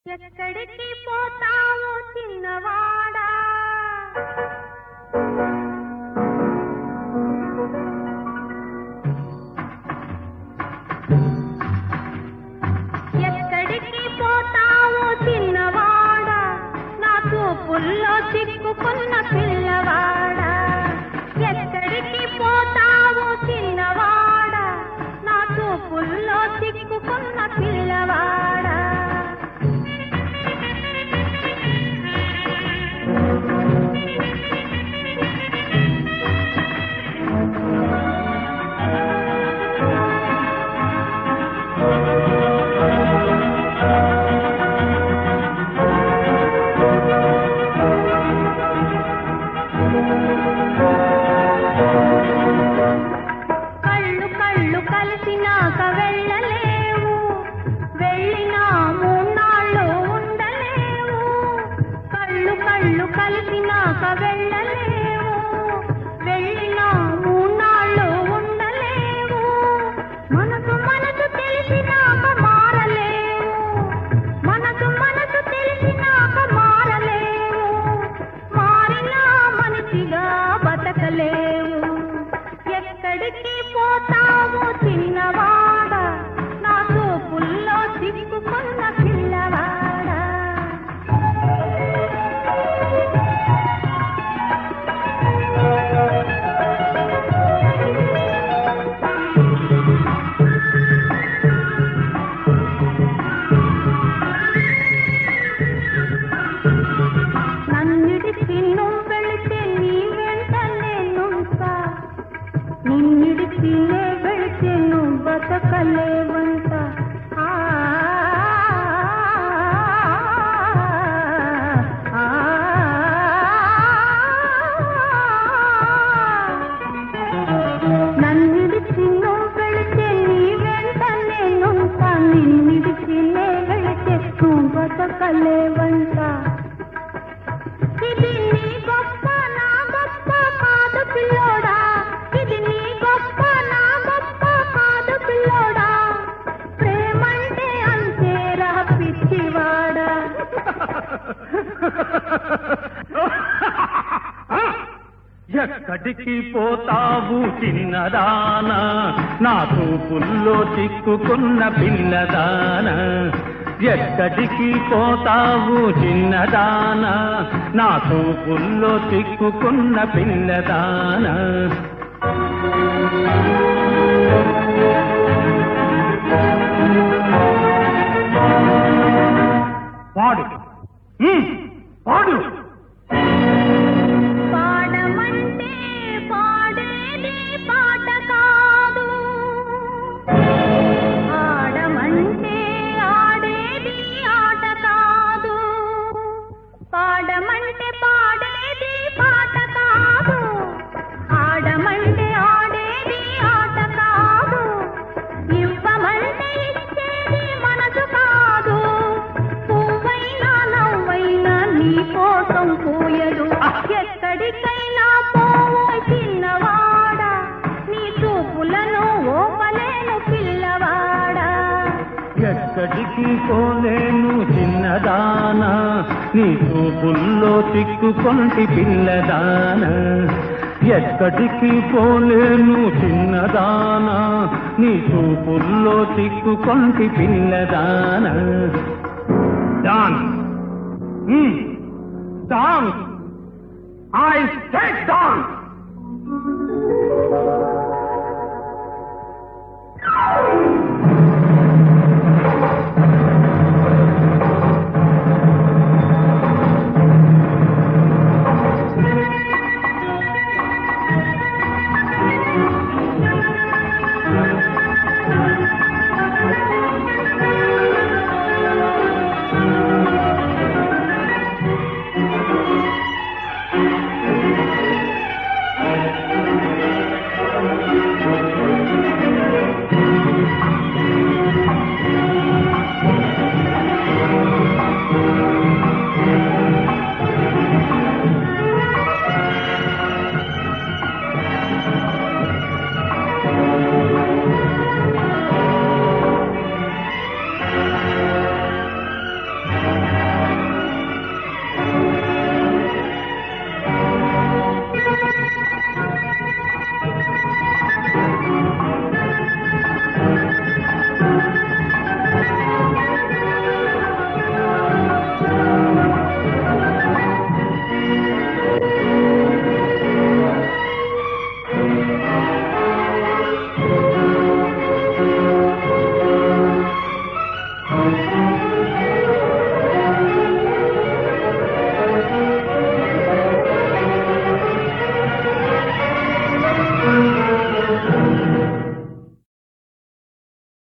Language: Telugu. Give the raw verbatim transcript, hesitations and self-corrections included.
ఎక్కడికి పోతావో చిన్నవాడా, ఎక్కడికి పోతావో చిన్నవాడా, నా చూపుల్లో చిక్కుకున్న పిల్లవాడా. ఎక్కడికి పోతావో చిన్నవాడా, నా చూపుల్లో చిక్కుకున్న పిల్లవాడా. కళ్ళు కళ్ళు కలిసినాక వెళ్ళలేవు, వెళ్ళినా మూన్నాళ్ళు ఉండలేవు. కళ్ళు కళ్ళు కలిసినాక వెళ్ళలేవు, వెళ్ళినా మూన్నాళ్ళు ఉండలేవు. మనసు మనసు తెలిసినాక మారలేవు, మనసు మనసు తెలిసినాక మారలేవు. మారినా మనిషిగా బతకలేవు. ఎక్కడికి పోతావు చిన్నవాడా, నా చూపుల్లో చిక్కుకున్న పిల్లవాడా. నన్నిడిచి నువ్వు వెళితే నీ వెంట నేనుంటా, నిన్నిడిచి నే వెళితే నువ్వు బతకలేవంట. ఆ, ఆ, నన్నిడిచి నువ్వు వెళితే నీ వెంట నేనుంటా, నిన్నిడిచి నే వెళితే నువ్వు బతకలేవంట. ఇది నీ గొప్ప నా గొప్ప కాదు పిల్లోడా, ఇది నీ గొప్ప నా గొప్ప కాదు పిల్లోడా. ప్రేమంటే అంతేరా పిచ్చివాడా. ఎక్కడికి పోతావు చిన్నదానా, నా చూపుల్లో చిక్కుకున్న పిల్లదానా. ఎక్కడికి పోతావు చిన్నదానా, నా చూపుల్లో చిక్కుకున్న పిల్లదానా. పాడు పాడు. పాడమంటే పాడేది పాట కాదు, ఆడమంటే ఆడేది ఆట కాదు. పాడమంటే పాడేది పాట కాదు, ఆడమంటే ఆడేది ఆట కాదు. ఇవ్వమంటే ఇచ్చేది మనసు కాదు, పువ్వైనా నవ్వైనా నీ కోసం పోయదు. ఎక్కడికైనా పోవో చిన్నవాడా, నీ చూపులను ఓపలేను పిల్లవాడా. ఎక్కడికి పోలేను చిన్నదానా, నీ చూపుల్లో చిక్కుకొంటి పిల్లదానా. ఎక్కడికి పోలేను చిన్నదానా, నీ చూపుల్లో చిక్కుకొంటి పిల్లదానా.